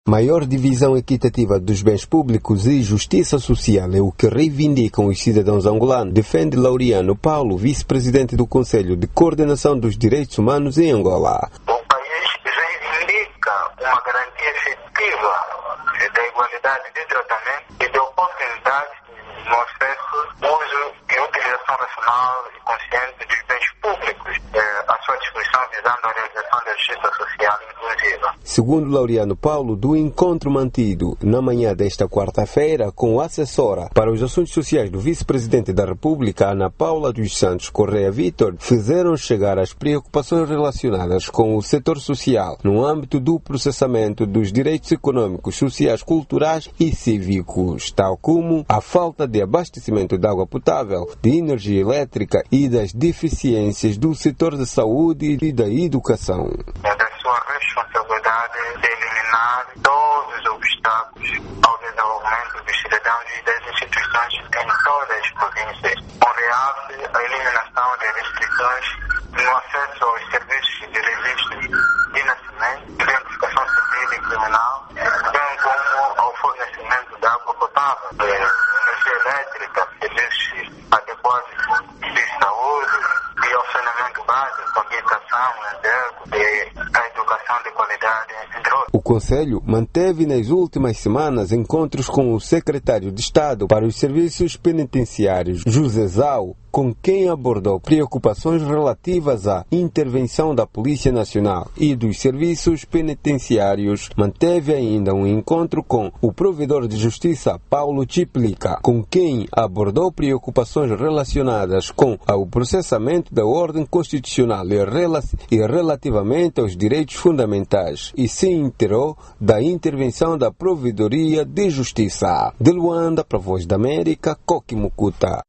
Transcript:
Maior divisão equitativa dos bens públicos e justiça social é o que reivindicam os cidadãos angolanos, defende Laureano Paulo, vice-presidente do Conselho de Coordenação dos Direitos Humanos em Angola. O país reivindica uma garantia efetiva da igualdade de tratamento e de oportunidade no acesso, uso e utilização racional e consciente dos bens públicos à sua disposição, visando a realização da justiça social inclusiva. Segundo Laureano Paulo, do encontro mantido na manhã desta quarta-feira com a assessora para os assuntos sociais do vice-presidente da República, Ana Paula dos Santos Correia Vítor, fizeram chegar as preocupações relacionadas com o setor social no âmbito do processamento dos direitos econômicos, sociais, culturais e cívicos, tal como a falta de abastecimento de água potável, de energia elétrica e das deficiências do setor da saúde e da educação. É da sua responsabilidade de eliminar todos os obstáculos ao desenvolvimento dos cidadãos e das instituições em todas as províncias, com realce a eliminação de restrições no acesso aos serviços de registro de nascimento, identificação civil e criminal, bem como ao fornecimento de água potável, de energia elétrica, serviços adequados de saúde e ao saneamento básico, habitação, e a educação de qualidade, entre outros. O Conselho manteve nas últimas semanas encontros com o secretário de Estado para os Serviços Penitenciários, José Zau, com quem abordou preocupações relativas à intervenção da Polícia Nacional e dos serviços penitenciários. Manteve ainda um encontro com o provedor de justiça, Paulo Tiplica, com quem abordou preocupações relacionadas com o processamento da ordem constitucional e relativamente aos direitos fundamentais, e se inteirou da intervenção da Provedoria de Justiça. De Luanda, para a Voz da América, Coqui Mucuta.